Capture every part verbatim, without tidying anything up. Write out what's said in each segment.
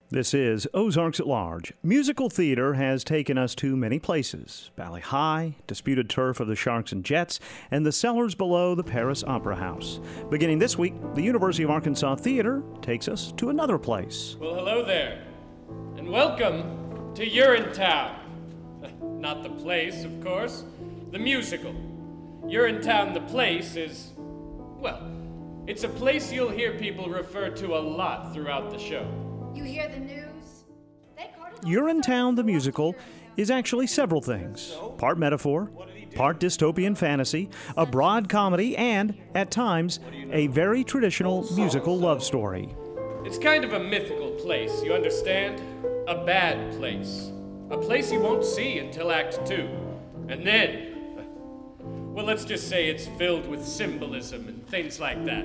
This is Ozarks at Large. Musical theater has taken us to many places. Valley High, disputed turf of the Sharks and Jets, and the cellars below the Paris Opera House. Beginning this week, the University of Arkansas Theater takes us to another place. Well, hello there, and welcome to Urinetown. Not the place, of course, the musical. Urinetown, the place, is, well, it's a place you'll hear people refer to a lot throughout the show. You hear the news? Urinetown the musical is actually several things. Part metaphor, part dystopian fantasy, a broad comedy, and, at times, a very traditional musical love story. It's kind of a mythical place, you understand? A bad place. A place you won't see until Act Two. And then, well, let's just say it's filled with symbolism and things like that.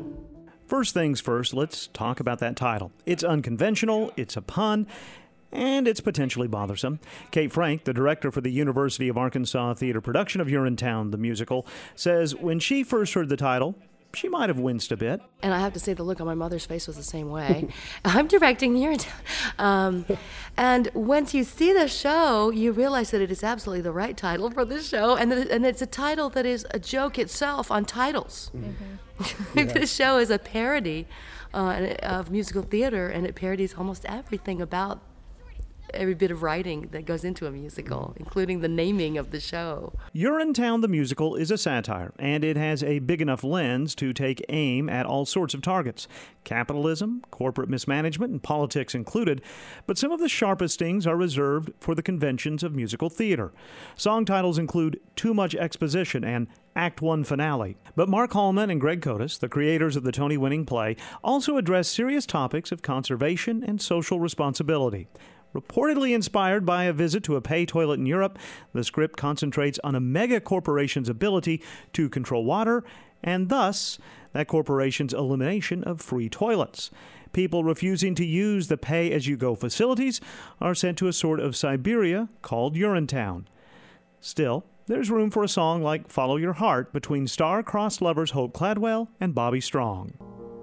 First things first, let's talk about that title. It's unconventional, it's a pun, and it's potentially bothersome. Kate Frank, the director for the University of Arkansas Theater production of Urinetown the musical, says when she first heard the title, she might have winced a bit. And I have to say the look on my mother's face was the same way. I'm directing Urinetown. Um, and once you see the show, you realize that it is absolutely the right title for the show, and, that, and it's a title that is a joke itself on titles. Mm-hmm. Yeah. This show is a parody uh, of musical theater, and it parodies almost everything about every bit of writing that goes into a musical, including the naming of the show. Urinetown the musical is a satire, and it has a big enough lens to take aim at all sorts of targets. Capitalism, corporate mismanagement, and politics included, but some of the sharpest stings are reserved for the conventions of musical theater. Song titles include Too Much Exposition and Act One Finale. But Mark Hallman and Greg Kotis, the creators of the Tony-winning play, also address serious topics of conservation and social responsibility. Reportedly inspired by a visit to a pay toilet in Europe, the script concentrates on a mega corporation's ability to control water and thus that corporation's elimination of free toilets. People refusing to use the pay-as-you-go facilities are sent to a sort of Siberia called Urinetown. Still, there's room for a song like Follow Your Heart between star-crossed lovers Hope Cladwell and Bobby Strong.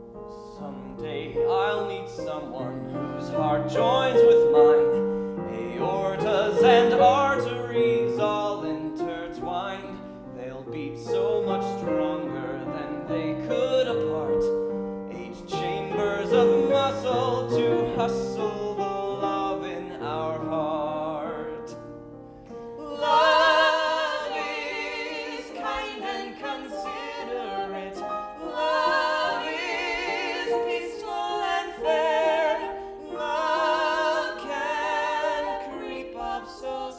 Someday I'll meet someone whose heart joins with mine. Aortas and arteries all intertwined. They'll beat so much stronger than they could apart. Eight chambers of muscle to hustle the love in our heart. Love is kind and considerate. Love is peaceful and fair. Love can creep up so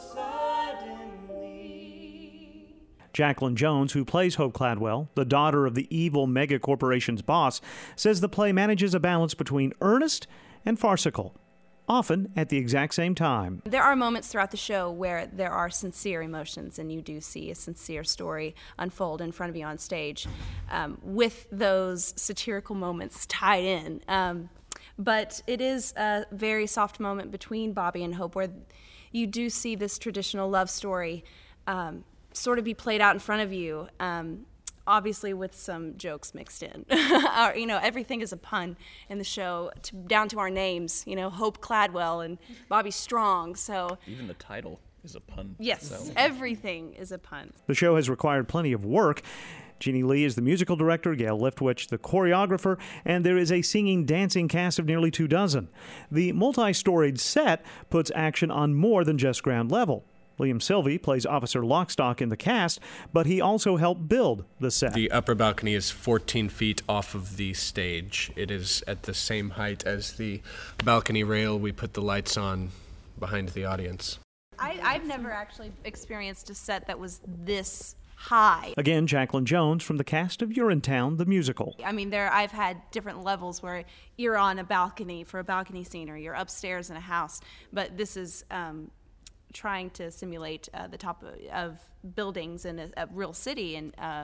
suddenly. Jacqueline Jones, who plays Hope Cladwell, the daughter of the evil mega corporation's boss, says the play manages a balance between earnest and farcical, often at the exact same time. There are moments throughout the show where there are sincere emotions, and you do see a sincere story unfold in front of you on stage, um, with those satirical moments tied in. Um, but it is a very soft moment between Bobby and Hope where you do see this traditional love story um, sort of be played out in front of you. Um, obviously with some jokes mixed in. Our, you know, everything is a pun in the show, to, down to our names, you know, Hope Cladwell and Bobby Strong, so... Even the title is a pun. Yes, so. Everything is a pun. The show has required plenty of work. Jeannie Lee is the musical director, Gail Liftwich the choreographer, and there is a singing, dancing cast of nearly two dozen. The multi-storied set puts action on more than just ground level. Liam Sylvie plays Officer Lockstock in the cast, but he also helped build the set. The upper balcony is fourteen feet off of the stage. It is at the same height as the balcony rail we put the lights on behind the audience. I, I've never actually experienced a set that was this high. Again, Jacqueline Jones from the cast of Urinetown the musical. I mean, there I've had different levels where you're on a balcony for a balcony scene, or you're upstairs in a house, but this is... Um, trying to simulate uh, the top of, of buildings in a, a real city, and uh,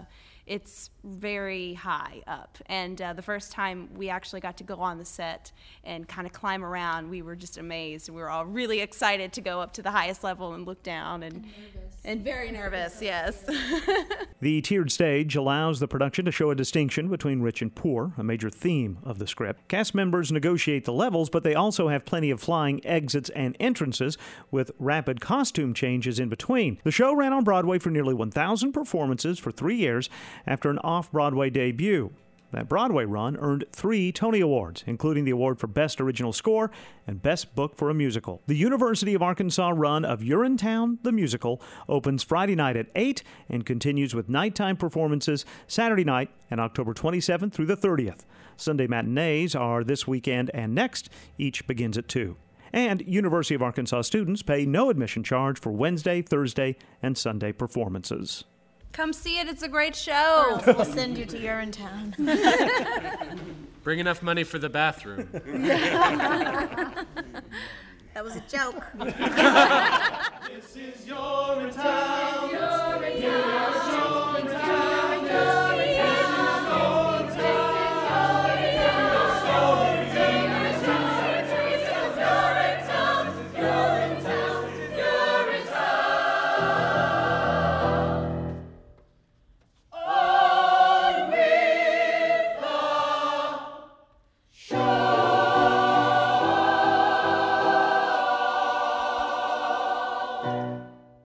it's very high up. And uh, the first time we actually got to go on the set and kind of climb around, we were just amazed. We were all really excited to go up to the highest level and look down, and, and, and very nervous, yes. The tiered stage allows the production to show a distinction between rich and poor, a major theme of the script. Cast members negotiate the levels, but they also have plenty of flying exits and entrances with rapid costume changes in between. The show ran on Broadway for nearly one thousand performances for three years after an off-Broadway debut. That Broadway run earned three Tony Awards, including the award for Best Original Score and Best Book for a Musical. The University of Arkansas run of Urinetown, the musical, opens Friday night at eight and continues with nighttime performances Saturday night and October twenty-seventh through the thirtieth. Sunday matinees are this weekend and next. Each begins at two. And University of Arkansas students pay no admission charge for Wednesday, Thursday, and Sunday performances. Come see it. It's a great show. We'll send you to Urinetown. Bring enough money for the bathroom. That was a joke. This is your time.